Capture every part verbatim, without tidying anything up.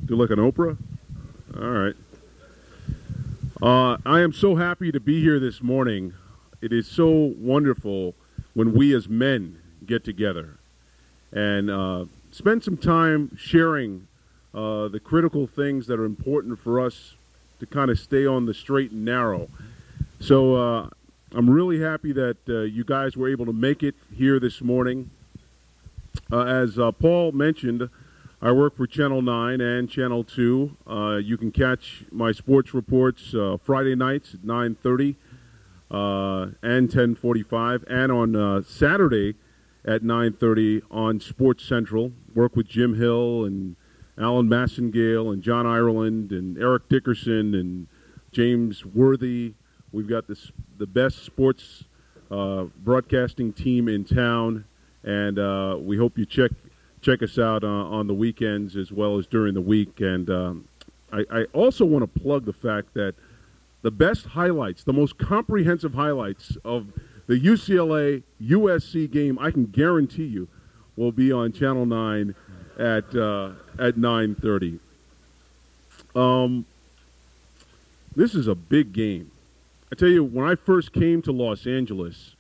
Do like an Oprah? All right. Uh, I am so happy to be here this morning. It is so wonderful when we as men get together and uh, spend some time sharing uh, the critical things that are important for us to kind of stay on the straight and narrow. So uh, I'm really happy that uh, you guys were able to make it here this morning. Uh, as uh, Paul mentioned, I work for Channel nine and Channel two. Uh, you can catch my sports reports uh, Friday nights at nine thirty uh, and ten forty-five, and on uh, Saturday at nine thirty on Sports Central. Work with Jim Hill and Alan Massengale and John Ireland and Eric Dickerson and James Worthy. We've got this, the best sports uh, broadcasting team in town, and uh, we hope you check check us out uh, on the weekends as well as during the week. And um, I, I also want to plug the fact that the best highlights, the most comprehensive highlights of the U C L A U S C game, I can guarantee you, will be on Channel nine at uh, at nine thirty. Um, this is a big game. I tell you, when I first came to Los Angeles,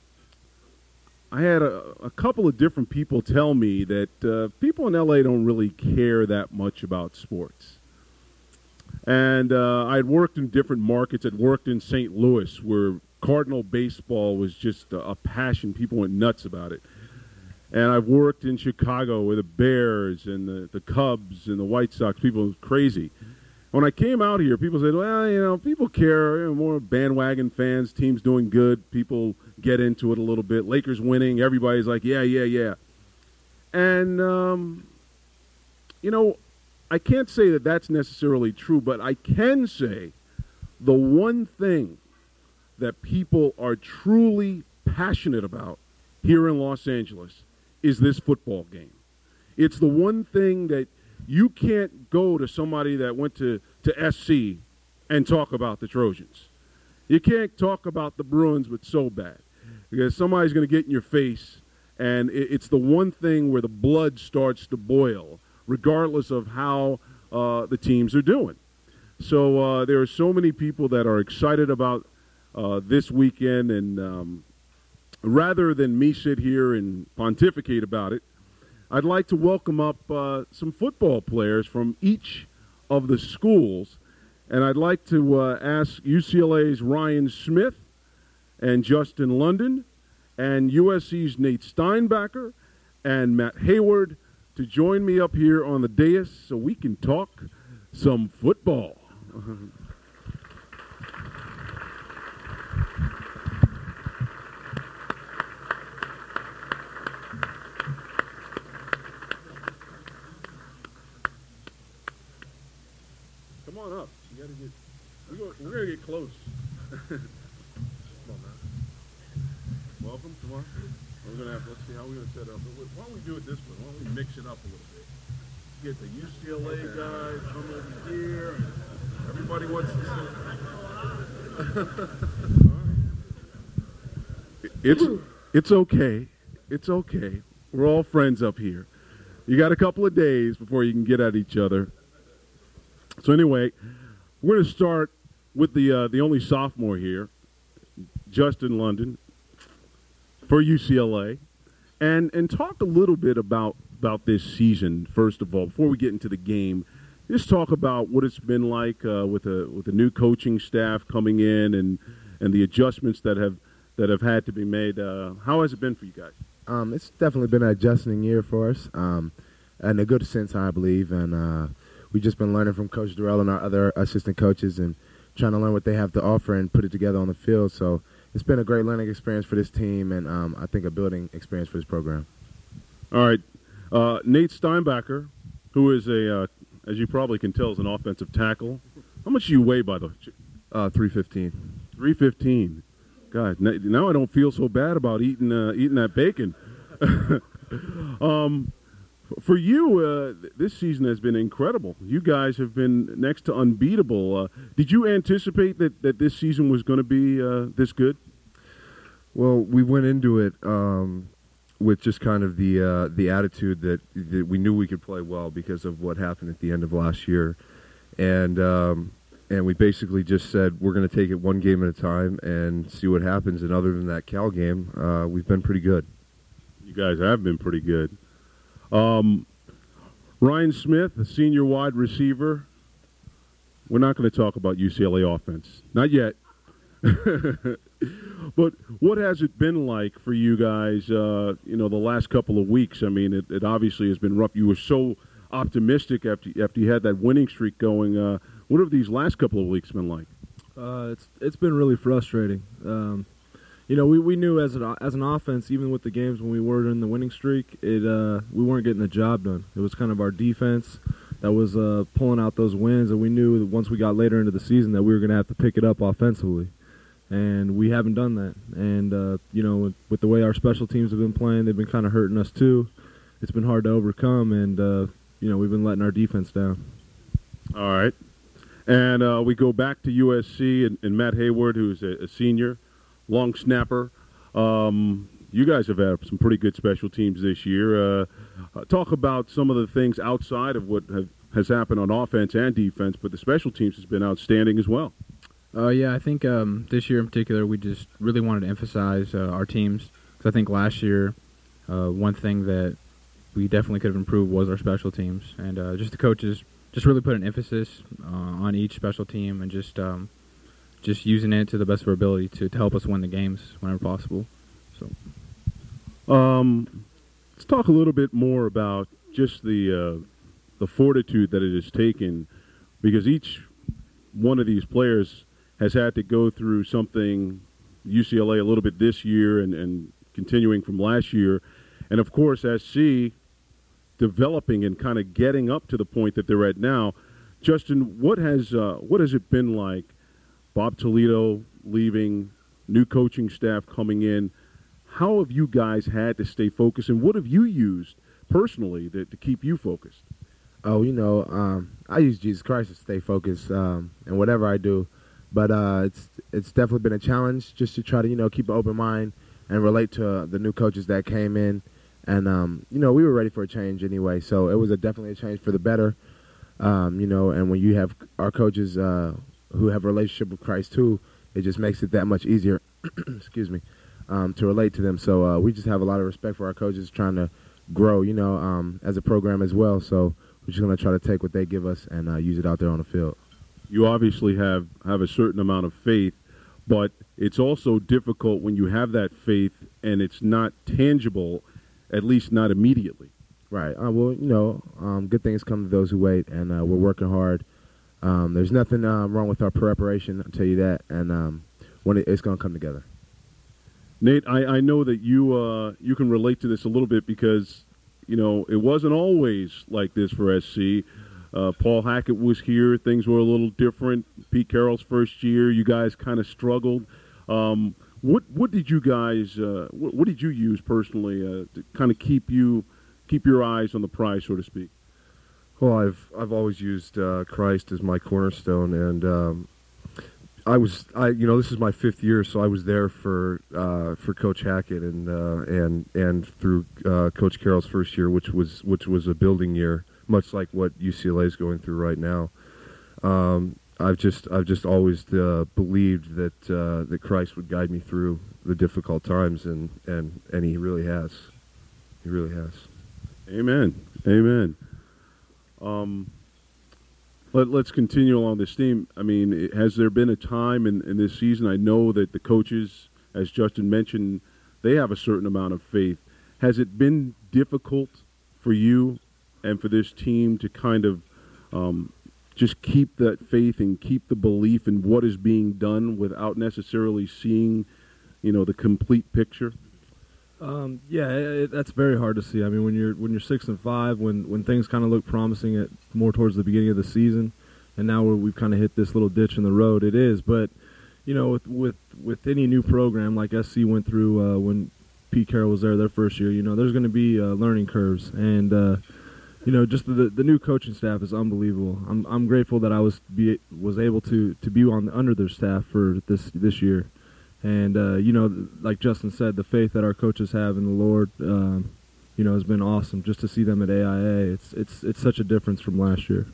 I had a, a couple of different people tell me that uh, people in L A don't really care that much about sports. And uh, I'd worked in different markets. I'd worked in Saint Louis, where Cardinal baseball was just a, a passion. People went nuts about it. And I've worked in Chicago with the Bears and the, the Cubs and the White Sox. People were crazy. When I came out here, people said, well, you know, people care. You know, more bandwagon fans, teams doing good. People get into it a little bit. Lakers winning. Everybody's like, yeah, yeah, yeah. And, um, you know, I can't say that that's necessarily true, but I can say the one thing that people are truly passionate about here in Los Angeles is this football game. It's the one thing that you can't go to somebody that went to, to S C and talk about the Trojans. You can't talk about the Bruins with so bad, because somebody's going to get in your face, and it, it's the one thing where the blood starts to boil, regardless of how uh, the teams are doing. So uh, there are so many people that are excited about uh, this weekend, and um, rather than me sit here and pontificate about it, I'd like to welcome up uh, some football players from each of the schools, and I'd like to uh, ask U C L A's Ryan Smith and Justin London and U S C's Nate Steinbacher and Matt Hayward to join me up here on the dais so we can talk some football. Come on up. You gotta get, we're gonna, we're gonna get close. Come on, man. Welcome. Come on. We're gonna have. Let's see how we're gonna set up. Why don't we do it this way? Why don't we mix it up a little bit? Get the U C L A guys come over here. Everybody wants to sit. It's it's okay. It's okay. We're all friends up here. You got a couple of days before you can get at each other. So anyway, we're going to start with the uh, the only sophomore here, Justin London, for U C L A, and and talk a little bit about about this season. First of all, before we get into the game, just talk about what it's been like uh, with a with a new coaching staff coming in and and the adjustments that have that have had to be made. Uh, how has it been for you guys? Um, it's definitely been an adjusting year for us, um, in a good sense, I believe, and. Uh, We've just been learning from Coach Durrell and our other assistant coaches and trying to learn what they have to offer and put it together on the field. So it's been a great learning experience for this team and um, I think a building experience for this program. All right. Uh, Nate Steinbacher, who is a, uh, as you probably can tell, is an offensive tackle. How much do you weigh, by the way? Uh, three fifteen. three fifteen. God, now I don't feel so bad about eating uh, eating that bacon. um, for you, uh, this season has been incredible. You guys have been next to unbeatable. Uh, did you anticipate that, that this season was going to be uh, this good? Well, we went into it um, with just kind of the uh, the attitude that, that we knew we could play well because of what happened at the end of last year, and um, and we basically just said we're going to take it one game at a time and see what happens. And other than that Cal game, uh, we've been pretty good. You guys have been pretty good. Um, Ryan Smith, the senior wide receiver. We're not going to talk about U C L A offense, not yet. But what has it been like for you guys, uh, you know, the last couple of weeks? I mean, it, it obviously has been rough. You were so optimistic after, after you had that winning streak going. Uh, what have these last couple of weeks been like? Uh, it's it's been really frustrating. Um, you know, we, we knew as an, as an offense, even with the games when we were in the winning streak, it uh, we weren't getting the job done. It was kind of our defense that was uh, pulling out those wins, and we knew that once we got later into the season that we were going to have to pick it up offensively. And we haven't done that. And, uh, you know, with, with the way our special teams have been playing, they've been kind of hurting us too. It's been hard to overcome, and, uh, you know, we've been letting our defense down. All right. And uh, we go back to U S C and, and Matt Hayward, who's a, a senior, long snapper. Um, you guys have had some pretty good special teams this year. Uh, uh, talk about some of the things outside of what have, has happened on offense and defense, but the special teams has been outstanding as well. Uh, yeah, I think um, this year in particular, we just really wanted to emphasize uh, our teams. Because I think last year, uh, one thing that we definitely could have improved was our special teams. And uh, just the coaches just really put an emphasis uh, on each special team and just um, just using it to the best of our ability to, to help us win the games whenever possible. So, um, let's talk a little bit more about just the uh, the fortitude that it has taken, because each one of these players has had to go through something, U C L A a little bit this year and, and continuing from last year. And, of course, S C developing and kind of getting up to the point that they're at now. Justin, what has uh, what has it been like, Bob Toledo leaving, new coaching staff coming in? How have you guys had to stay focused, and what have you used personally that, to keep you focused? Oh, you know, um, I use Jesus Christ to stay focused um, in whatever I do. But uh, it's it's definitely been a challenge just to try to, you know, keep an open mind and relate to uh, the new coaches that came in. And, um, you know, we were ready for a change anyway. So it was a, definitely a change for the better, um, you know, and when you have our coaches uh, who have a relationship with Christ too, it just makes it that much easier, excuse me, um, to relate to them. So uh, we just have a lot of respect for our coaches trying to grow, you know, um, as a program as well. So we're just going to try to take what they give us and uh, use it out there on the field. You obviously have, have a certain amount of faith, but it's also difficult when you have that faith and it's not tangible, at least not immediately. Right. Uh, well, you know, um, good things come to those who wait, and uh, we're working hard. Um, there's nothing uh, wrong with our preparation, I'll tell you that, and um, when it, it's going to come together. Nate, I, I know that you uh, you can relate to this a little bit because, you know, it wasn't always like this for S C. Uh, Paul Hackett was here. Things were a little different. Pete Carroll's first year, you guys kind of struggled. Um, what what did you guys uh, what, what did you use personally uh, to kind of keep you keep your eyes on the prize, so to speak? Well, I've I've always used uh, Christ as my cornerstone, and um, I was I you know this is my fifth year, so I was there for uh, for Coach Hackett and uh, and and through uh, Coach Carroll's first year, which was which was a building year, much like what U C L A is going through right now. Um, I've just I've just always uh, believed that uh, that Christ would guide me through the difficult times, and, and, and He really has. He really has. Amen. Amen. Um, let, let's continue along this theme. I mean, it, has there been a time in, in this season? I know that the coaches, as Justin mentioned, they have a certain amount of faith. Has it been difficult for you and for this team to kind of um, just keep that faith and keep the belief in what is being done without necessarily seeing, you know, the complete picture? Um, yeah, it, that's very hard to see. I mean, when you're when you're six and five, when when things kind of look promising at more towards the beginning of the season, and now we're, we've kind of hit this little ditch in the road. It is, but you know, with with, with any new program like S C went through uh, when Pete Carroll was there their first year, you know, there's going to be uh, learning curves, and uh, you know, just the the new coaching staff is unbelievable. I'm I'm grateful that I was be was able to to be on under their staff for this this year. And, uh, you know, like Justin said, the faith that our coaches have in the Lord, um, you know, has been awesome. Just to see them at A I A, it's it's it's such a difference from last year.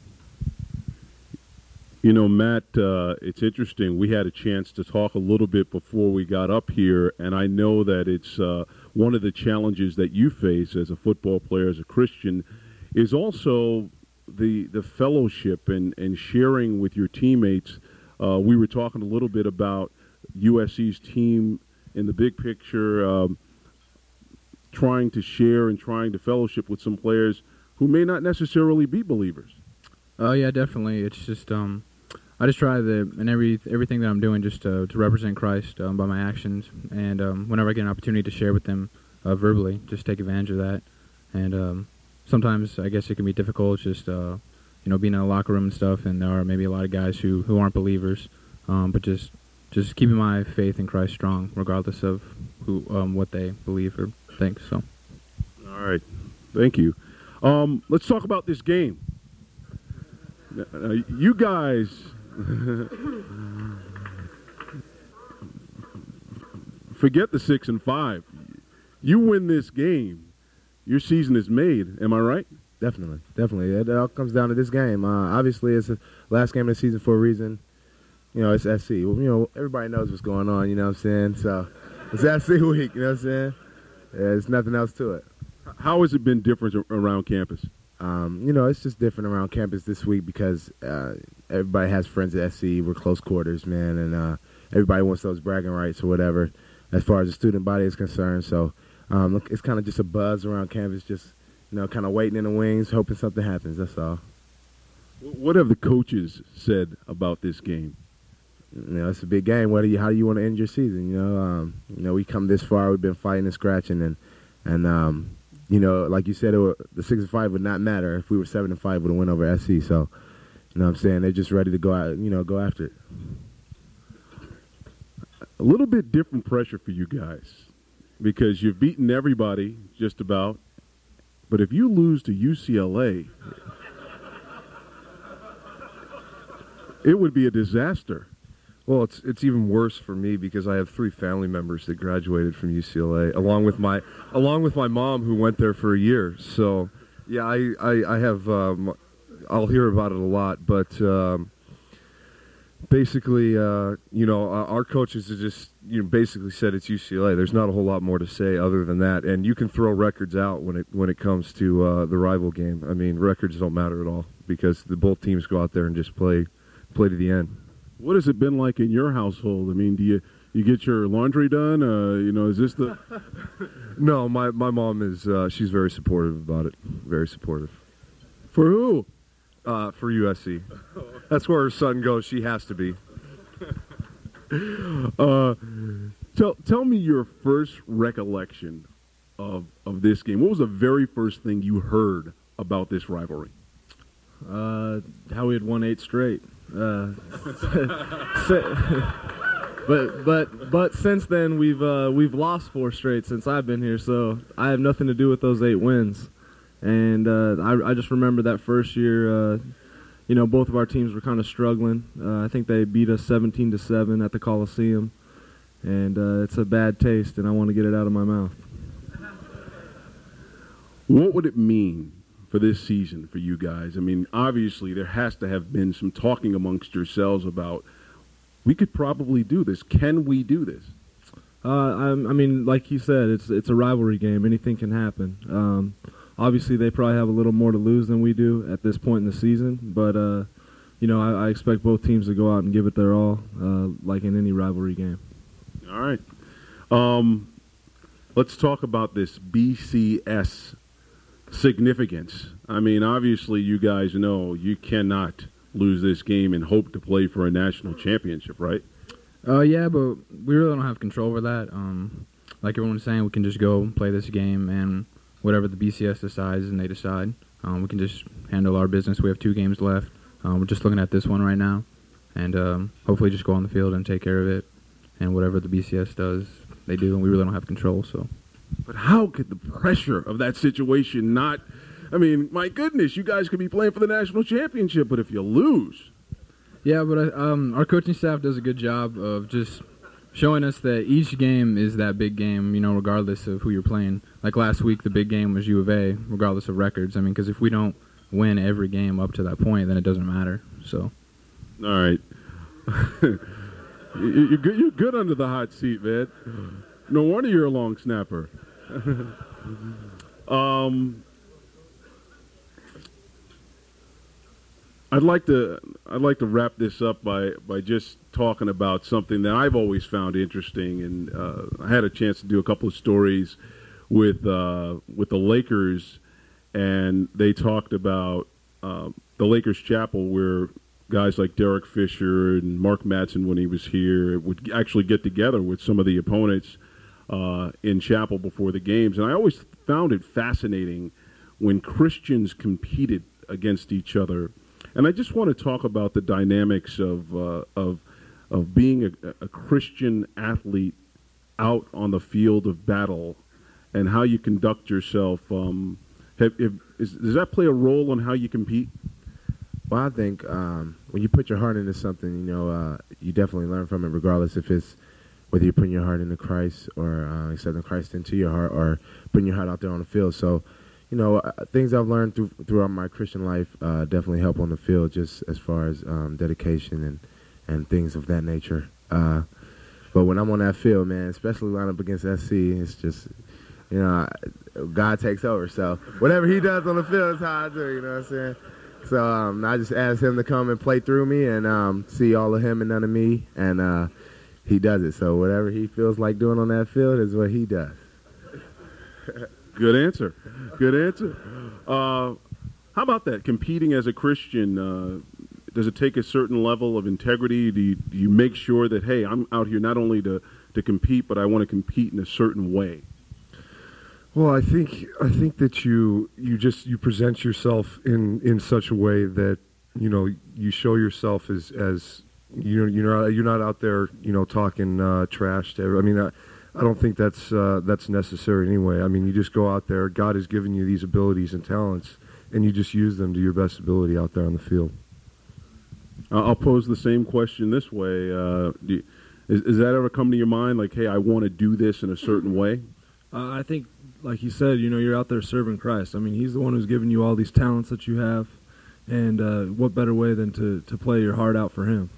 You know, Matt, uh, it's interesting. We had a chance to talk a little bit before we got up here, and I know that it's uh, one of the challenges that you face as a football player, as a Christian, is also the the fellowship and, and sharing with your teammates. Uh, we were talking a little bit about U S C's team in the big picture, um, trying to share and trying to fellowship with some players who may not necessarily be believers. Oh, uh, yeah, definitely. It's just um, I just try to, in every everything that I'm doing, just to, to represent Christ um, by my actions. And um, whenever I get an opportunity to share with them uh, verbally, just take advantage of that. And um, sometimes I guess it can be difficult, just uh, you know, being in a locker room and stuff, and there are maybe a lot of guys who, who aren't believers, um, but just just keeping my faith in Christ strong, regardless of who um, what they believe or think. So, all right, thank you. Um, let's talk about this game. Uh, you guys, forget the six and five. You win this game, your season is made. Am I right? Definitely, definitely. It all comes down to this game. Uh, obviously, it's the last game of the season for a reason. You know, it's S C. Well, you know, everybody knows what's going on, you know what I'm saying? So, it's S C week, you know what I'm saying? Yeah, there's nothing else to it. How has it been different around campus? Um, you know, it's just different around campus this week because uh, everybody has friends at S C. We're close quarters, man, and uh, everybody wants those bragging rights or whatever as far as the student body is concerned. So, um, it's kind of just a buzz around campus, just, you know, kind of waiting in the wings, hoping something happens. That's all. What have the coaches said about this game? You know, it's a big game. What do you? How do you want to end your season? You know, um, you know, we come this far. We've been fighting and scratching, and and um, you know, like you said, it would, the six and five would not matter if we were seven and five. Would have win over S C. So, you know, what I'm saying they're just ready to go out. You know, go after it. A little bit different pressure for you guys because you've beaten everybody just about. But if you lose to U C L A, it would be a disaster. Well, it's it's even worse for me because I have three family members that graduated from U C L A, along with my along with my mom who went there for a year. So, yeah, I I, I have um, I'll hear about it a lot, but um, basically, uh, you know, our coaches have just you know basically said it's U C L A. There's not a whole lot more to say other than that, and you can throw records out when it when it comes to uh, the rival game. I mean, records don't matter at all because the both teams go out there and just play play to the end. What has it been like in your household? I mean, do you you get your laundry done? Uh, you know, is this the? No, my my mom is. Uh, she's very supportive about it. Very supportive. For who? Uh, for U S C. That's where her son goes. She has to be. uh, tell tell me your first recollection of of this game. What was the very first thing you heard about this rivalry? Uh, how we had won eight straight. Uh, but but but since then we've uh, we've lost four straight since I've been here, so I have nothing to do with those eight wins. And uh, I, I just remember that first year, uh, you know, both of our teams were kind of struggling. Uh, I think they beat us seventeen to seven at the Coliseum, and uh, it's a bad taste, and I want to get it out of my mouth. What would it mean for this season for you guys? I mean, obviously there has to have been some talking amongst yourselves about we could probably do this. Can we do this? Uh, I, I mean, like you said, it's it's a rivalry game. Anything can happen. Um, obviously, they probably have a little more to lose than we do at this point in the season. But, uh, you know, I, I expect both teams to go out and give it their all, uh, like in any rivalry game. All right. Um, let's talk about this B C S significance. I mean, obviously, you guys know you cannot lose this game and hope to play for a national championship, right? Uh, yeah, but we really don't have control over that. Um, like everyone was saying, we can just go play this game, and whatever the B C S decides, and they decide, um, we can just handle our business. We have two games left. Um, we're just looking at this one right now, and um, hopefully just go on the field and take care of it. And whatever the B C S does, they do, and we really don't have control. So. But how could the pressure of that situation not – I mean, my goodness, you guys could be playing for the national championship, but if you lose – Yeah, but um, our coaching staff does a good job of just showing us that each game is that big game, you know, regardless of who you're playing. Like last week, the big game was U of A, regardless of records. I mean, because if we don't win every game up to that point, then it doesn't matter. So, all right, you're good. You're good under the hot seat, man. No wonder you're a long snapper. um, I'd like to I'd like to wrap this up by by just talking about something that I've always found interesting, and uh, I had a chance to do a couple of stories with uh, with the Lakers, and they talked about uh, the Lakers Chapel, where guys like Derek Fisher and Mark Madsen, when he was here, would actually get together with some of the opponents uh, in chapel before the games, and I always found it fascinating when Christians competed against each other. And I just want to talk about the dynamics of uh, of of being a, a Christian athlete out on the field of battle, and how you conduct yourself. Um, have, have, is, does that play a role in how you compete? Well, I think um, when you put your heart into something, you know, uh, you definitely learn from it, regardless if it's whether you're putting your heart into Christ or uh, accepting Christ into your heart, or putting your heart out there on the field. So, you know, uh, things I've learned through, throughout my Christian life uh, definitely help on the field, just as far as um, dedication and, and things of that nature. Uh, but when I'm on that field, man, especially line up against S C, it's just, you know, God takes over. So whatever he does on the field is how I do, you know what I'm saying? So um, I just asked him to come and play through me and um, see all of him and none of me, and uh, he does it. So whatever he feels like doing on that field is what he does. Good answer. Good answer. Uh, how about that? Competing as a Christian, uh, does it take a certain level of integrity? Do you, do you make sure that, hey, I'm out here not only to, to compete, but I want to compete in a certain way? Well, I think I think that you you just you present yourself in, in such a way that, you know, you show yourself as as you you're not you're not out there, you know, talking uh, trash to everyone. I mean, I, I don't think that's uh, that's necessary anyway. I mean, you just go out there. God has given you these abilities and talents, and you just use them to your best ability out there on the field. I'll pose the same question this way. Uh, do you, is, is that ever come to your mind, like, hey, I want to do this in a certain way? Uh, I think, like you said, you know, you're out there serving Christ. I mean, he's the one who's given you all these talents that you have, and uh, what better way than to, to play your heart out for him?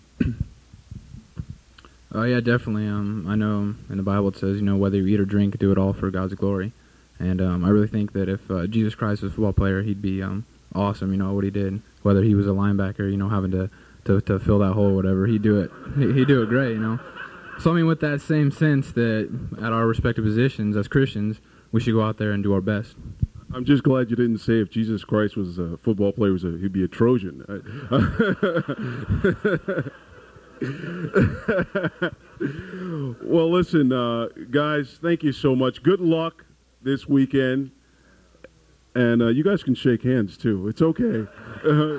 Oh, yeah, definitely. Um, I know in the Bible it says, you know, whether you eat or drink, do it all for God's glory. And um, I really think that if uh, Jesus Christ was a football player, he'd be um, awesome, you know, what he did. Whether he was a linebacker, you know, having to, to, to fill that hole or whatever, he'd do it. He'd do it great, you know. So, I mean, with that same sense that at our respective positions as Christians, we should go out there and do our best. I'm just glad you didn't say if Jesus Christ was a football player, was a, he'd be a Trojan. Well, listen, uh, guys, thank you so much. Good luck this weekend. And uh, you guys can shake hands, too. It's okay. Uh,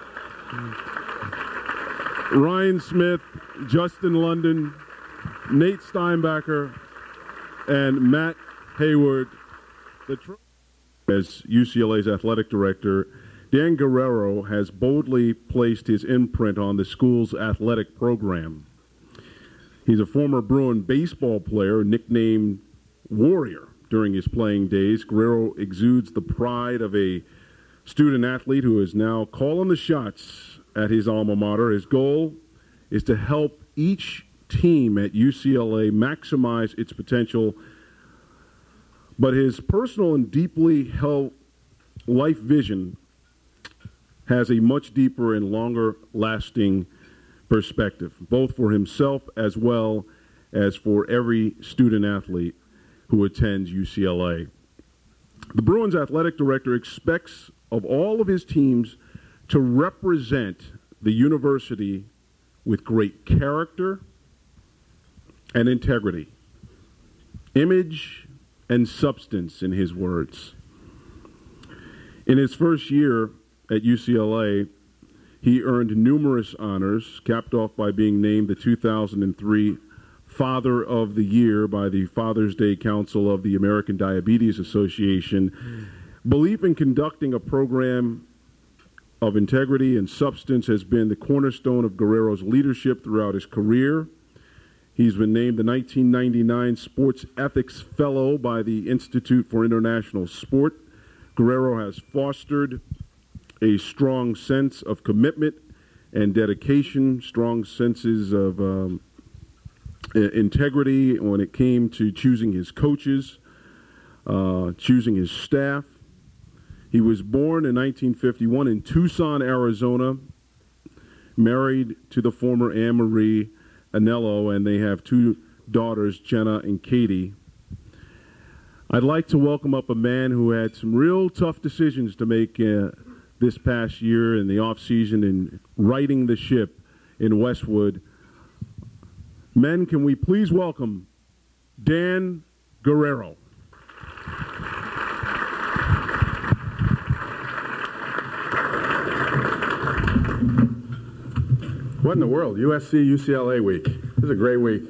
Ryan Smith, Justin London, Nate Steinbacher, and Matt Hayward. The tr- As U C L A's athletic director, Dan Guerrero has boldly placed his imprint on the school's athletic program. He's a former Bruin baseball player nicknamed Warrior during his playing days. Guerrero exudes the pride of a student athlete who is now calling the shots at his alma mater. His goal is to help each team at U C L A maximize its potential, but his personal and deeply held life vision has a much deeper and longer lasting perspective, both for himself as well as for every student athlete who attends U C L A. The Bruins athletic director expects of all of his teams to represent the university with great character and integrity, image and substance, in his words. In his first year at U C L A, he earned numerous honors, capped off by being named the two thousand three Father of the Year by the Father's Day Council of the American Diabetes Association. Belief in conducting a program of integrity and substance has been the cornerstone of Guerrero's leadership throughout his career. He's been named the nineteen ninety-nine Sports Ethics Fellow by the Institute for International Sport. Guerrero has fostered a strong sense of commitment and dedication, strong senses of um, integrity when it came to choosing his coaches, uh, choosing his staff. He was born in nineteen fifty-one in Tucson, Arizona, married to the former Anne Marie Anello, and they have two daughters, Jenna and Katie. I'd like to welcome up a man who had some real tough decisions to make uh, this past year in the off-season in righting the ship in Westwood. Men, can we please welcome Dan Guerrero. What in the world? U S C U C L A week. This is a great week.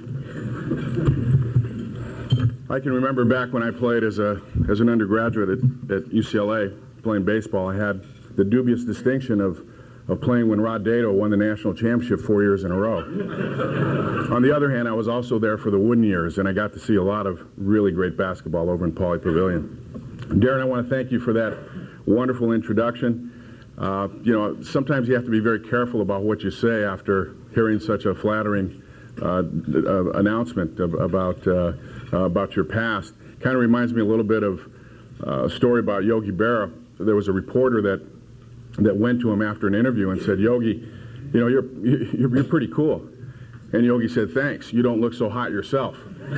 I can remember back when I played as a as an undergraduate at, at U C L A, playing baseball. I had the dubious distinction of, of playing when Rod Dedeaux won the national championship four years in a row. On the other hand, I was also there for the Wooden years, and I got to see a lot of really great basketball over in Pauley Pavilion. Darren, I want to thank you for that wonderful introduction. Uh, you know, sometimes you have to be very careful about what you say after hearing such a flattering uh, uh, announcement of, about uh, uh, about your past. Kind of reminds me a little bit of uh, a story about Yogi Berra. There was a reporter that that went to him after an interview and said, "Yogi, you know, you're you're, you're pretty cool." And Yogi said, "Thanks. You don't look so hot yourself."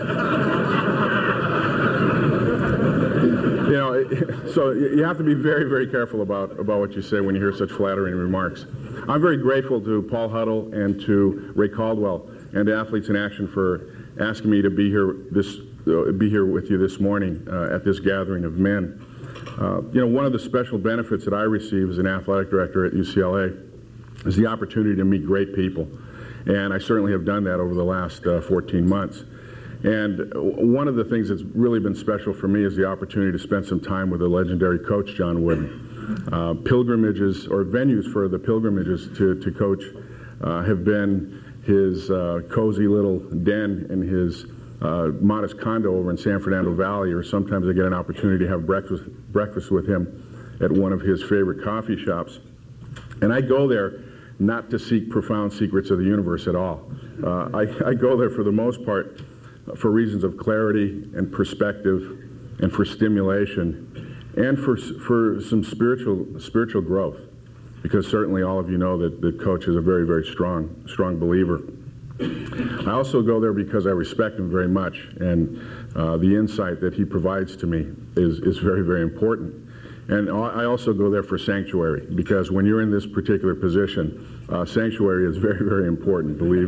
You know, so you have to be very, very careful about, about what you say when you hear such flattering remarks. I'm very grateful to Paul Huddle and to Ray Caldwell and to Athletes in Action for asking me to be here this uh, be here with you this morning uh, at this gathering of men. Uh, you know, one of the special benefits that I receive as an athletic director at U C L A is the opportunity to meet great people, and I certainly have done that over the last uh, fourteen months. And one of the things that's really been special for me is the opportunity to spend some time with the legendary coach, John Wooden. Uh, pilgrimages, or venues for the pilgrimages to, to coach, uh, have been his uh, cozy little den in his uh, modest condo over in San Fernando Valley, or sometimes I get an opportunity to have breakfast, breakfast with him at one of his favorite coffee shops. And I go there not to seek profound secrets of the universe at all. Uh, I, I go there for the most part for reasons of clarity and perspective, and for stimulation, and for for some spiritual spiritual growth, because certainly all of you know that the coach is a very, very strong strong believer. I also go there because I respect him very much, and uh, the insight that he provides to me is is very, very important. And I also go there for sanctuary, because when you're in this particular position, uh, sanctuary is very, very important, believe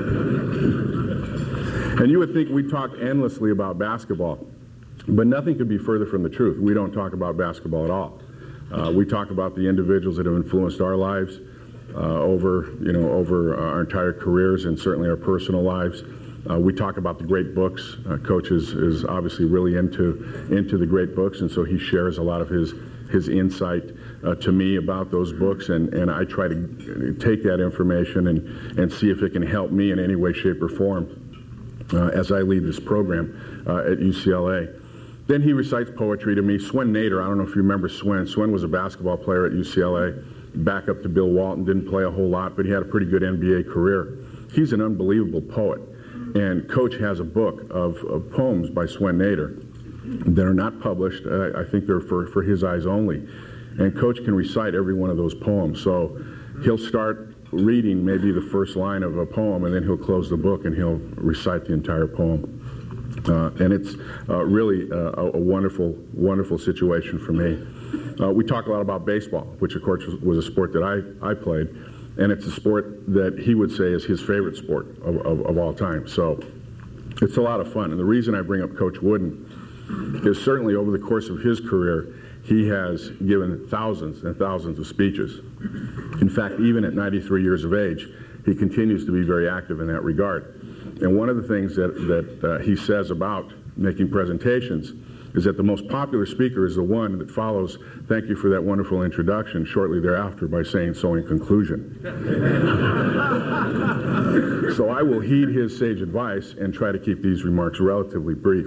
me. And you would think we talk endlessly about basketball, but nothing could be further from the truth. We don't talk about basketball at all. Uh, we talk about the individuals that have influenced our lives uh, over, you know, over our entire careers, and certainly our personal lives. Uh, we talk about the great books. Uh, Coach is, is obviously really into into the great books, and so he shares a lot of his his insight uh, to me about those books, and, and I try to take that information and, and see if it can help me in any way, shape, or form uh, as I lead this program uh, at U C L A. Then he recites poetry to me. Swen Nader, I don't know if you remember Swen. Swen was a basketball player at U C L A, back up to Bill Walton, didn't play a whole lot, but he had a pretty good N B A career. He's an unbelievable poet. And Coach has a book of, of poems by Swen Nader that are not published. Uh, I think they're for, for his eyes only. And Coach can recite every one of those poems. So he'll start reading maybe the first line of a poem, and then he'll close the book and he'll recite the entire poem. Uh, and it's uh, really uh, a, a wonderful, wonderful situation for me. Uh, we talk a lot about baseball, which of course was, was a sport that I, I played. And it's a sport that he would say is his favorite sport of, of, of all time. So it's a lot of fun. And the reason I bring up Coach Wooden is certainly over the course of his career, he has given thousands and thousands of speeches. In fact, even at ninety-three years of age, he continues to be very active in that regard. And one of the things that, that uh, he says about making presentations is that the most popular speaker is the one that follows, "Thank you for that wonderful introduction," shortly thereafter by saying, "So in conclusion." So I will heed his sage advice and try to keep these remarks relatively brief.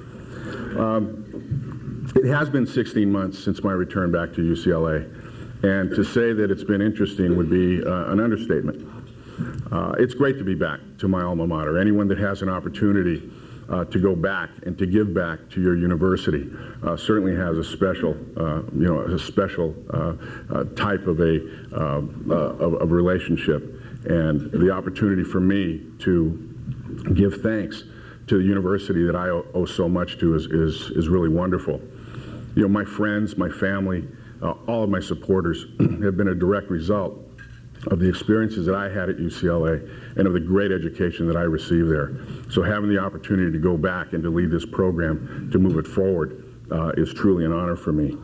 Um, it has been sixteen months since my return back to U C L A, and to say that it's been interesting would be uh, an understatement. Uh, it's great to be back to my alma mater. Anyone that has an opportunity Uh, to go back and to give back to your university uh, certainly has a special, uh, you know, a special uh, uh, type of a uh, uh, of, of relationship, and the opportunity for me to give thanks to the university that I owe, owe so much to is, is is really wonderful. You know, my friends, my family, uh, all of my supporters have been a direct result of the experiences that I had at U C L A and of the great education that I received there. So having the opportunity to go back and to lead this program, to move it forward, uh, is truly an honor for me.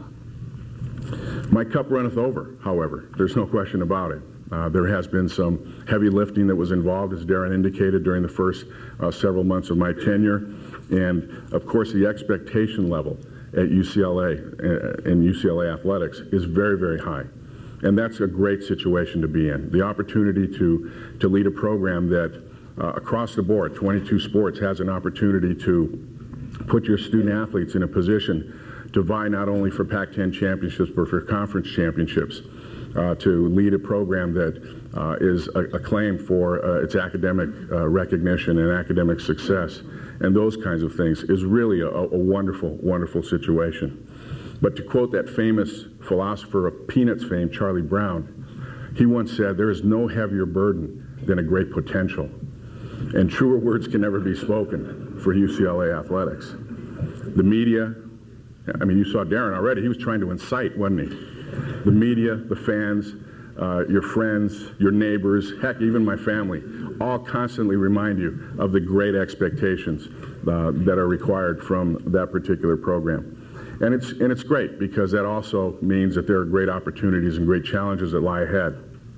My cup runneth over, however. There's no question about it. Uh, there has been some heavy lifting that was involved, as Darren indicated, during the first uh, several months of my tenure. And, of course, the expectation level at U C L A uh, and U C L A athletics is very, very high. And that's a great situation to be in. The opportunity to, to lead a program that uh, across the board, twenty-two sports, has an opportunity to put your student athletes in a position to vie not only for Pac ten championships, but for conference championships. Uh, to lead a program that uh, is acclaimed for uh, its academic uh, recognition and academic success, and those kinds of things, is really a, a wonderful, wonderful situation. But to quote that famous philosopher of Peanuts fame, Charlie Brown, he once said, "There is no heavier burden than a great potential." And truer words can never be spoken for U C L A athletics. The media, I mean, you saw Darren already, he was trying to incite, wasn't he? The media, the fans, uh, your friends, your neighbors, heck, even my family, all constantly remind you of the great expectations uh, that are required from that particular program. And it's, and it's great, because that also means that there are great opportunities and great challenges that lie ahead.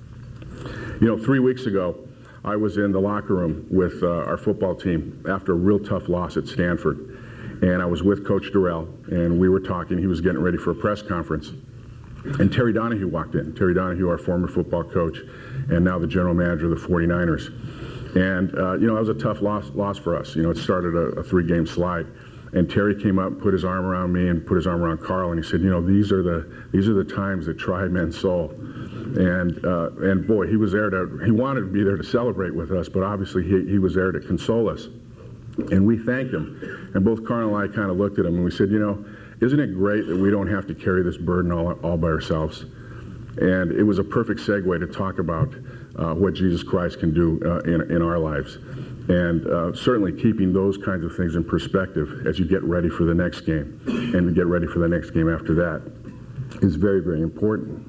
You know, three weeks ago, I was in the locker room with uh, our football team after a real tough loss at Stanford. And I was with Coach Durrell, and we were talking. He was getting ready for a press conference. And Terry Donahue walked in. Terry Donahue, our former football coach, and now the general manager of the forty-niners. And, uh, you know, that was a tough loss, loss for us. You know, it started a, a three-game slide. And Terry came up and put his arm around me and put his arm around Carl, and he said, "You know, these are the these are the times that try men's soul." And uh, and boy, he was there to he wanted to be there to celebrate with us, but obviously he he was there to console us. And we thanked him. And both Carl and I kind of looked at him and we said, "You know, isn't it great that we don't have to carry this burden all all by ourselves?" And it was a perfect segue to talk about uh, what Jesus Christ can do uh, in in our lives. And uh, certainly keeping those kinds of things in perspective as you get ready for the next game and to get ready for the next game after that is very, very important.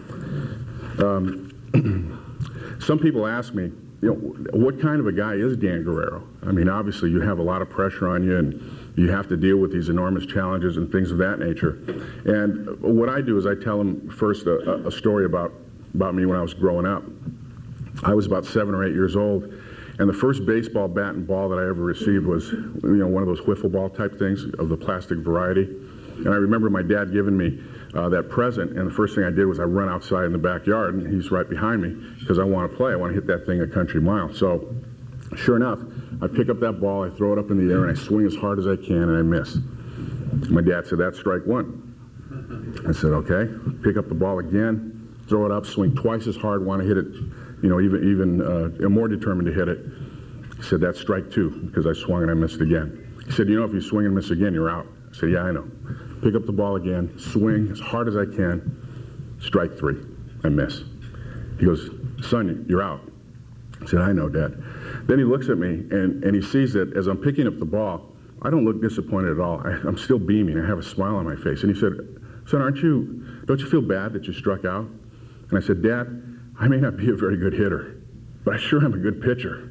Um, some people ask me, you know, what kind of a guy is Dan Guerrero? I mean, obviously you have a lot of pressure on you and you have to deal with these enormous challenges and things of that nature. And what I do is I tell them first a, a story about, about me when I was growing up. I was about seven or eight years old. And the first baseball bat and ball that I ever received was, you know, one of those wiffle ball type things of the plastic variety. And I remember my dad giving me uh, that present, and the first thing I did was I run outside in the backyard, and he's right behind me because I want to play. I want to hit that thing a country mile. So, sure enough, I pick up that ball, I throw it up in the air, and I swing as hard as I can, and I miss. My dad said, "That's strike one." I said, "Okay." Pick up the ball again, throw it up, swing twice as hard, want to hit it, you know, even even uh, more determined to hit it. He said, "That's strike two," because I swung and I missed again. He said, "You know, if you swing and miss again, you're out." I said, "Yeah, I know." Pick up the ball again, swing as hard as I can, strike three, I miss. He goes, "Son, you're out." I said, "I know, Dad." Then he looks at me and, and he sees that as I'm picking up the ball, I don't look disappointed at all. I, I'm still beaming. I have a smile on my face. And he said, "Son, aren't you, don't you feel bad that you struck out?" And I said, "Dad, I may not be a very good hitter, but I sure am a good pitcher."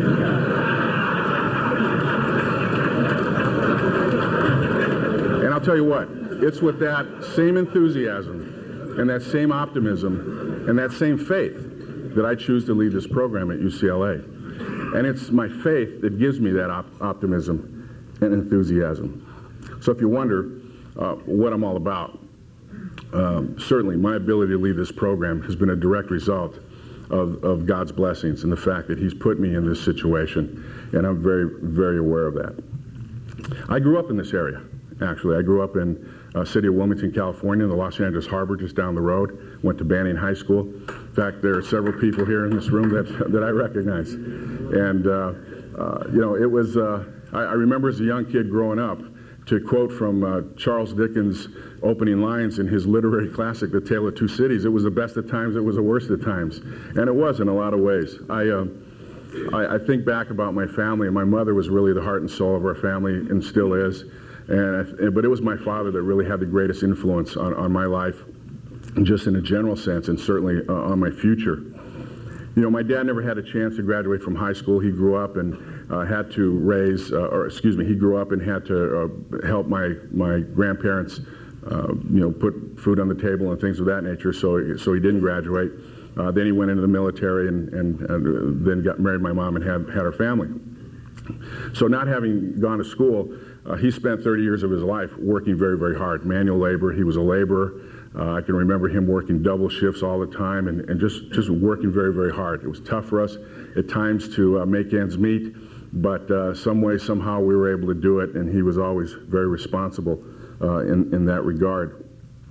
And I'll tell you what, it's with that same enthusiasm and that same optimism and that same faith that I choose to lead this program at U C L A. And it's my faith that gives me that op- optimism and enthusiasm. So if you wonder uh, what I'm all about, um, certainly my ability to lead this program has been a direct result of, of God's blessings and the fact that He's put me in this situation, and I'm very, very aware of that. I grew up in this area, actually. I grew up in the uh, city of Wilmington, California, in the Los Angeles Harbor, just down the road. Went to Banning High School. In fact, there are several people here in this room that, that I recognize. And, uh, uh, you know, it was, uh, I, I remember as a young kid growing up, to quote from uh, Charles Dickens' opening lines in his literary classic, The Tale of Two Cities, it was the best of times, it was the worst of times. And it was in a lot of ways. I, uh, I, I think back about my family, and my mother was really the heart and soul of our family, and still is. And I, but it was my father that really had the greatest influence on, on my life, just in a general sense, and certainly uh, on my future. You know, my dad never had a chance to graduate from high school. He grew up and uh, had to raise, uh, or excuse me, he grew up and had to uh, help my my grandparents, uh, you know, put food on the table and things of that nature. So, so he didn't graduate. Uh, then he went into the military and, and, and then got married my mom and had had our family. So, not having gone to school, uh, he spent thirty years of his life working very, very hard, manual labor. He was a laborer. Uh, I can remember him working double shifts all the time and, and just, just working very, very hard. It was tough for us at times to uh, make ends meet, but uh, some way, somehow we were able to do it, and he was always very responsible uh, in, in that regard.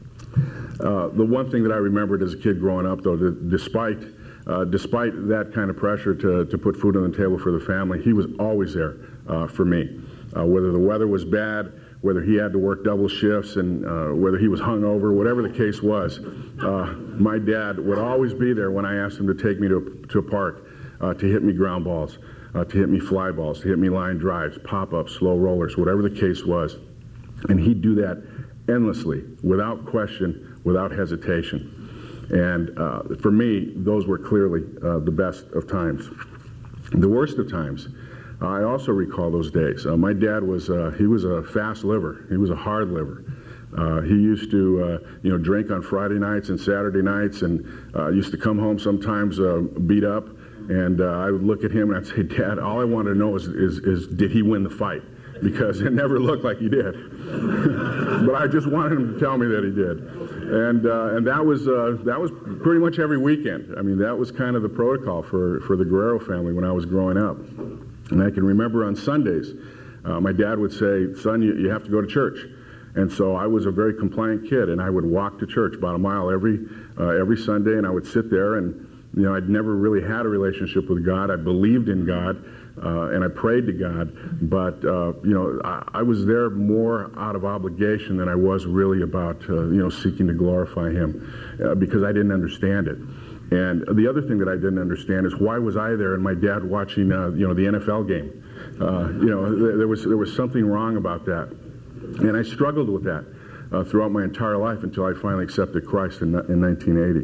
Uh, the one thing that I remembered as a kid growing up, though, that despite, uh, despite that kind of pressure to, to put food on the table for the family, he was always there uh, for me. Uh, whether the weather was bad, whether he had to work double shifts, and uh, whether he was hungover, whatever the case was, uh, my dad would always be there when I asked him to take me to, to a park, uh, to hit me ground balls, uh, to hit me fly balls, to hit me line drives, pop-ups, slow rollers, whatever the case was. And he'd do that endlessly, without question, without hesitation. And uh, for me, those were clearly uh, the best of times. The worst of times, I also recall those days. Uh, my dad was, uh, he was a fast liver. He was a hard liver. Uh, he used to, uh, you know, drink on Friday nights and Saturday nights, and uh, used to come home sometimes uh, beat up. And uh, I would look at him and I'd say, Dad, all I want to know is, is, is did he win the fight? Because it never looked like he did. But I just wanted him to tell me that he did. And uh, and that was uh, that was pretty much every weekend. I mean, that was kind of the protocol for, for the Guerrero family when I was growing up. And I can remember on Sundays, uh, my dad would say, son, you, you have to go to church. And so I was a very compliant kid, and I would walk to church about a mile every uh, every Sunday, and I would sit there, and you know, I'd never really had a relationship with God. I believed in God, uh, and I prayed to God, but uh, you know, I, I was there more out of obligation than I was really about uh, you know, seeking to glorify Him, uh, because I didn't understand it. And the other thing that I didn't understand is, why was I there and my dad watching, uh, you know, the N F L game? Uh, you know, there was there was something wrong about that, and I struggled with that uh, throughout my entire life until I finally accepted Christ in, in nineteen eighty.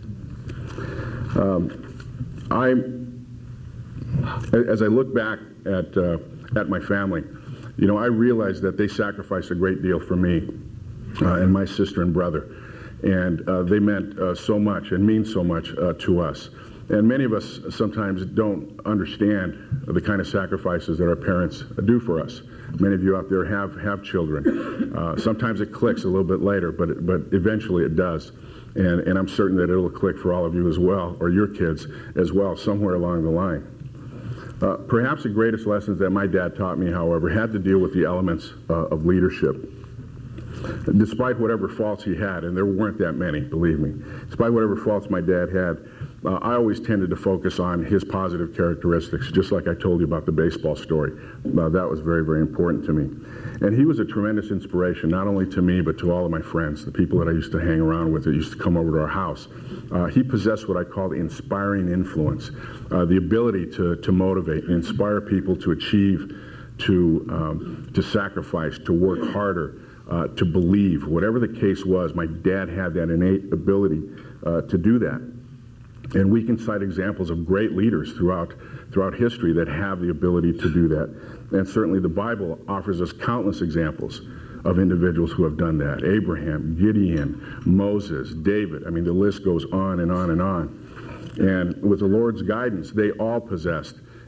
Um, I, as I look back at uh, at my family, you know, I realized that they sacrificed a great deal for me uh, and my sister and brother. And uh, they meant uh, so much and mean so much uh, to us. And many of us sometimes don't understand the kind of sacrifices that our parents do for us. Many of you out there have, have children. Uh, sometimes it clicks a little bit later, but it, but eventually it does. And, and I'm certain that it'll click for all of you as well, or your kids as well, somewhere along the line. Uh, perhaps the greatest lessons that my dad taught me, however, had to deal with the elements uh, of leadership. Despite whatever faults he had, and there weren't that many, believe me, despite whatever faults my dad had, uh, I always tended to focus on his positive characteristics, just like I told you about the baseball story. Uh, that was very, very important to me. And he was a tremendous inspiration, not only to me, but to all of my friends, the people that I used to hang around with that used to come over to our house. Uh, he possessed what I call the inspiring influence, uh, the ability to, to motivate and inspire people to achieve, to, um, to sacrifice, to work harder, Uh, to believe. Whatever the case was, my dad had that innate ability uh, to do that. And we can cite examples of great leaders throughout throughout history that have the ability to do that. And certainly the Bible offers us countless examples of individuals who have done that. Abraham, Gideon, Moses, David. I mean, the list goes on and on and on. And with the Lord's guidance, they all possessed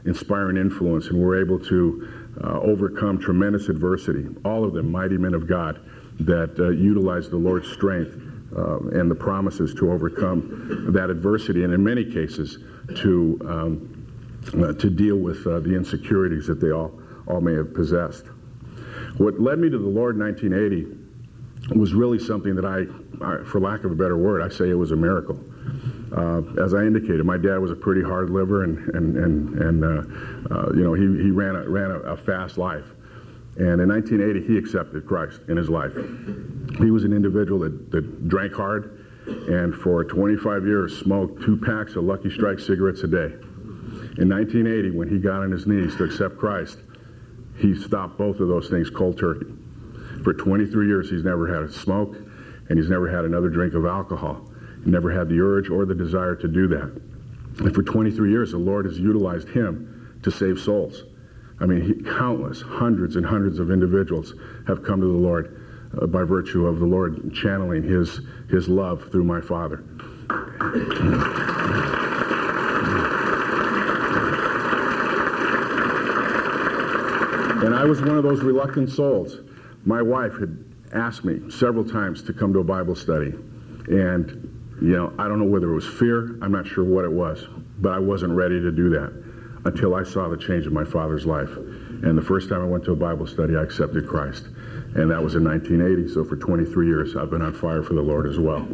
inspiring influence, and were able to uh, overcome tremendous adversity. All of them mighty men of God that uh, utilized the Lord's strength uh, and the promises to overcome that adversity, and in many cases to um, uh, to deal with uh, the insecurities that they all all may have possessed. What led me to the Lord in nineteen eighty was really something that I, I, for lack of a better word, I say it was a miracle. Uh, as I indicated, my dad was a pretty hard liver, and and and, and uh, uh, you know he he ran a, ran a, a fast life. And in nineteen eighty, he accepted Christ in his life. He was an individual that, that drank hard, and for twenty-five years smoked two packs of Lucky Strike cigarettes a day. In nineteen eighty, when he got on his knees to accept Christ, he stopped both of those things cold turkey. For twenty-three years, he's never had a smoke, and he's never had another drink of alcohol. He never had the urge or the desire to do that. And for twenty-three years, the Lord has utilized him to save souls. I mean, he, countless, hundreds and hundreds of individuals have come to the Lord uh, by virtue of the Lord channeling his, his love through my father. And I was one of those reluctant souls. My wife had asked me several times to come to a Bible study. And, you know, I don't know whether it was fear. I'm not sure what it was. But I wasn't ready to do that until I saw the change in my father's life. And the first time I went to a Bible study, I accepted Christ. And that was in nineteen eighty. So for twenty-three years, I've been on fire for the Lord as well.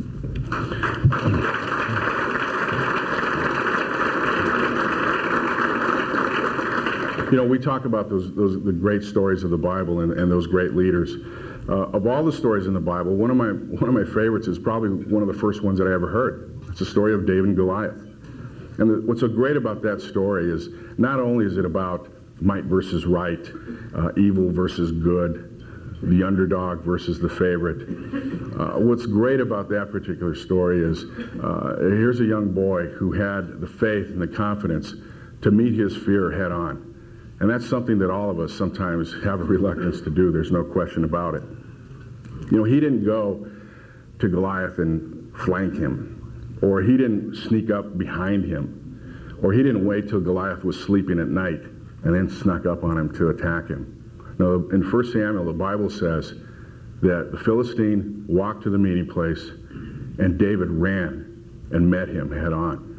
You know, we talk about those, those the great stories of the Bible and, and those great leaders. Uh, of all the stories in the Bible, one of my one of my favorites is probably one of the first ones that I ever heard. It's the story of David and Goliath. And the, what's so great about that story is not only is it about might versus right, uh, evil versus good, the underdog versus the favorite. Uh, what's great about that particular story is uh, here's a young boy who had the faith and the confidence to meet his fear head on. And that's something that all of us sometimes have a reluctance to do. There's no question about it. You know, he didn't go to Goliath and flank him, or he didn't sneak up behind him, or he didn't wait till Goliath was sleeping at night and then snuck up on him to attack him. No, in First Samuel, the Bible says that the Philistine walked to the meeting place and David ran and met him head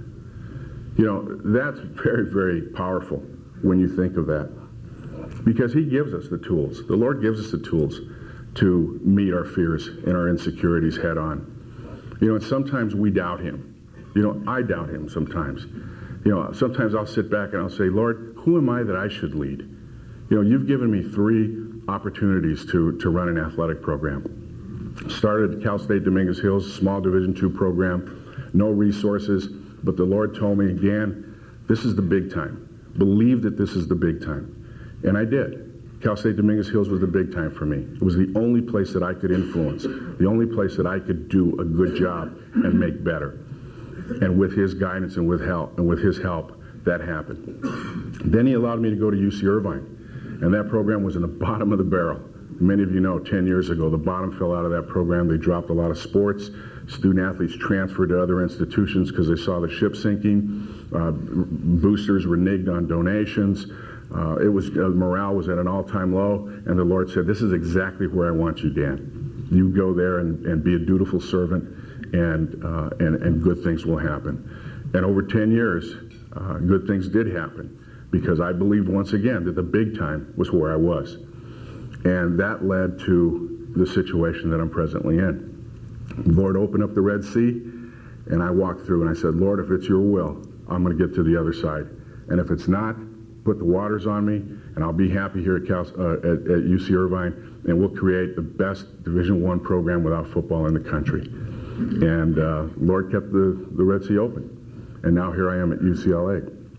on. You know, that's very, very powerful when you think of that, because he gives us the tools. The Lord gives us the tools to meet our fears and our insecurities head on. You know, and sometimes we doubt him. You know, I doubt him sometimes. You know, sometimes I'll sit back and I'll say, Lord, who am I that I should lead? You know, you've given me three opportunities to, to run an athletic program. Started at Cal State Dominguez Hills, small Division two program, no resources, but the Lord told me, Dan, this is the big time. Believe that this is the big time. And I did. Cal State Dominguez Hills was the big time for me. It was the only place that I could influence, the only place that I could do a good job and make better. And with his guidance and with help, and with his help, that happened. Then he allowed me to go to U C Irvine, and that program was in the bottom of the barrel. Many of you know, ten years ago, the bottom fell out of that program. They dropped a lot of sports. Student athletes transferred to other institutions because they saw the ship sinking. Uh, boosters reneged on donations. Uh, it was uh, morale was at an all-time low, and the Lord said, this is exactly where I want you, Dan. You go there and, and be a dutiful servant, and, uh, and, and good things will happen. And over ten years, uh, good things did happen, because I believed once again that the big time was where I was. And that led to the situation that I'm presently in. The Lord opened up the Red Sea, and I walked through, and I said, Lord, if it's your will, I'm going to get to the other side. And if it's not, put the waters on me, and I'll be happy here at, Cal, uh, at, at U C Irvine, and we'll create the best Division One program without football in the country. And uh, Lord kept the, the Red Sea open, and now here I am at U C L A.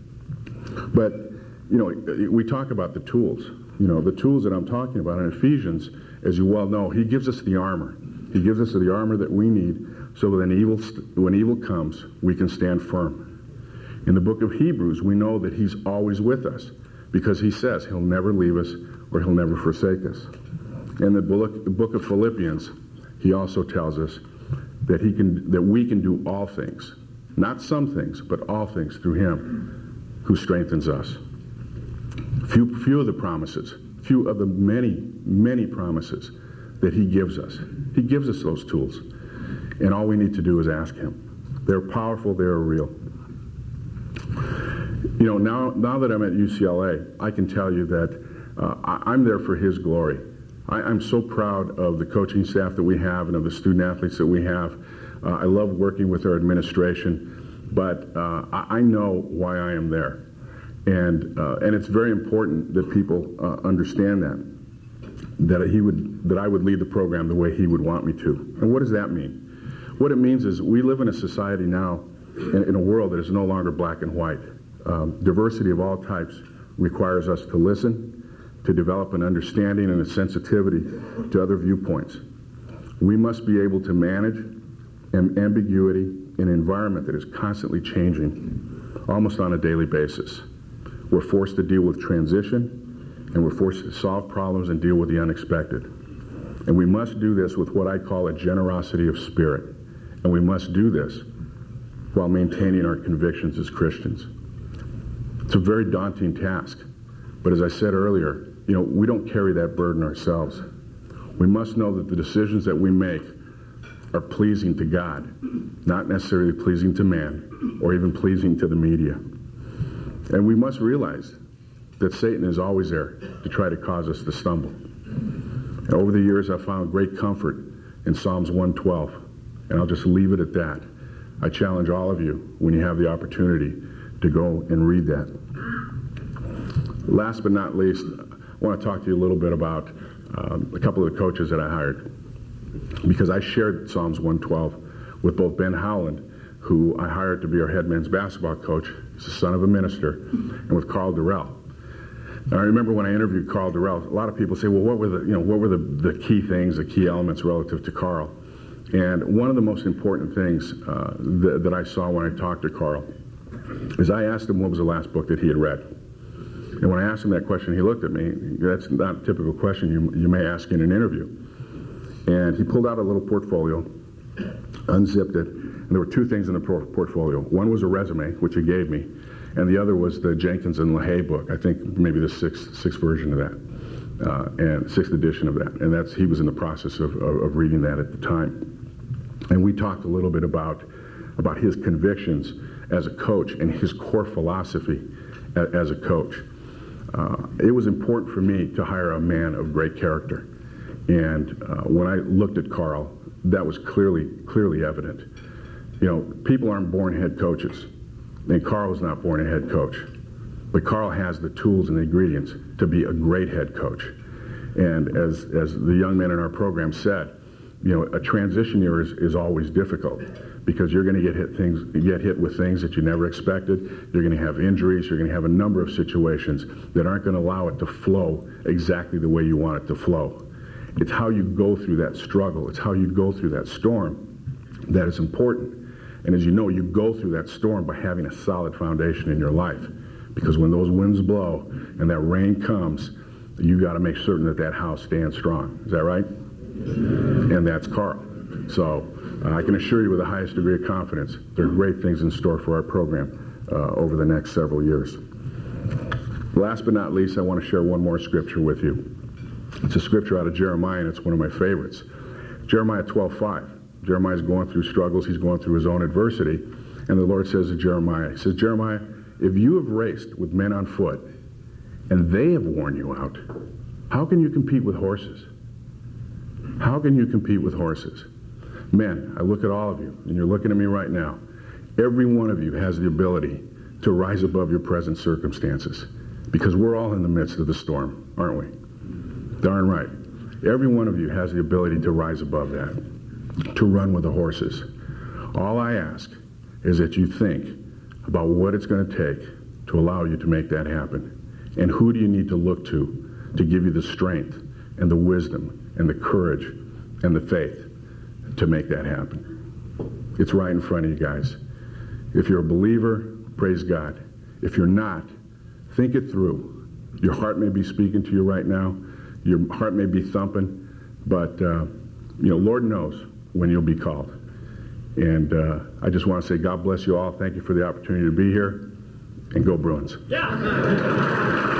But, you know, we talk about the tools. You know, the tools that I'm talking about in Ephesians, as you well know, he gives us the armor. He gives us the armor that we need so that when evil, when evil comes, we can stand firm. In the book of Hebrews, we know that he's always with us, because he says he'll never leave us or he'll never forsake us. In the book, the book of Philippians, he also tells us that he can, that we can do all things, not some things, but all things through him who strengthens us. Few, few of the promises, few of the many, many promises that he gives us. He gives us those tools. And all we need to do is ask him. They're powerful, they're real. You know, now, now that I'm at U C L A, I can tell you that uh, I, I'm there for his glory. I, I'm so proud of the coaching staff that we have and of the student athletes that we have. Uh, I love working with our administration, but uh, I, I know why I am there. And uh, and it's very important that people uh, understand that, that he would, that I would lead the program the way he would want me to. And what does that mean? What it means is we live in a society now, in, in a world that is no longer black and white. Um, diversity of all types requires us to listen, to develop an understanding and a sensitivity to other viewpoints. We must be able to manage am- ambiguity in an environment that is constantly changing, almost on a daily basis. We're forced to deal with transition, and we're forced to solve problems and deal with the unexpected. And we must do this with what I call a generosity of spirit. And we must do this while maintaining our convictions as Christians. It's a very daunting task. But as I said earlier, you know, we don't carry that burden ourselves. We must know that the decisions that we make are pleasing to God, not necessarily pleasing to man or even pleasing to the media. And we must realize that Satan is always there to try to cause us to stumble. And over the years, I've found great comfort in Psalms one twelve, and I'll just leave it at that. I challenge all of you, when you have the opportunity, to go and read that. Last but not least, I want to talk to you a little bit about um, a couple of the coaches that I hired, because I shared Psalms one twelve with both Ben Howland, who I hired to be our head men's basketball coach. He's the son of a minister, and with Carl Durrell. And I remember when I interviewed Carl Durrell, a lot of people say, well, what were the, you know, what were the, the key things, the key elements relative to Carl? And one of the most important things uh, th- that I saw when I talked to Carl is I asked him what was the last book that he had read. And when I asked him that question, he looked at me. That's not a typical question you, you may ask in an interview. And he pulled out a little portfolio, unzipped it, and there were two things in the por- portfolio. One was a resume, which he gave me, and the other was the Jenkins and LaHaye book. I think maybe the sixth, sixth version of that, uh, and sixth edition of that. And that's he was in the process of, of, of reading that at the time. And we talked a little bit about, about his convictions as a coach and his core philosophy a, as a coach. Uh, it was important for me to hire a man of great character. And uh, when I looked at Carl, that was clearly, clearly evident. You know, people aren't born head coaches. And Carl was not born a head coach. But Carl has the tools and the ingredients to be a great head coach. And as, as the young men in our program said, you know, a transition year is, is always difficult because you're going to get hit things, get hit with things that you never expected. You're going to have injuries. You're going to have a number of situations that aren't going to allow it to flow exactly the way you want it to flow. It's how you go through that struggle. It's how you go through that storm that is important. And as you know, you go through that storm by having a solid foundation in your life. Because when those winds blow and that rain comes, you got to make certain that that house stands strong. Is that right? And that's Carl. So uh, I can assure you with the highest degree of confidence, there are great things in store for our program uh, over the next several years. Last but not least, I want to share one more scripture with you. It's a scripture out of Jeremiah, and it's one of my favorites. Jeremiah twelve five. Jeremiah's going through struggles. He's going through his own adversity. And the Lord says to Jeremiah, he says, Jeremiah, if you have raced with men on foot, and they have worn you out, how can you compete with horses? How can you compete with horses? Men, I look at all of you, and you're looking at me right now. Every one of you has the ability to rise above your present circumstances, because we're all in the midst of the storm, aren't we? Darn right. Every one of you has the ability to rise above that, to run with the horses. All I ask is that you think about what it's going to take to allow you to make that happen. And who do you need to look to to give you the strength and the wisdom and the courage and the faith to make that happen? It's right in front of you guys. If you're a believer, praise God. If you're not, think it through. Your heart may be speaking to you right now. Your heart may be thumping, but uh, you know, Lord knows when you'll be called. And uh, I just want to say God bless you all. Thank you for the opportunity to be here. and go Bruins. Yeah.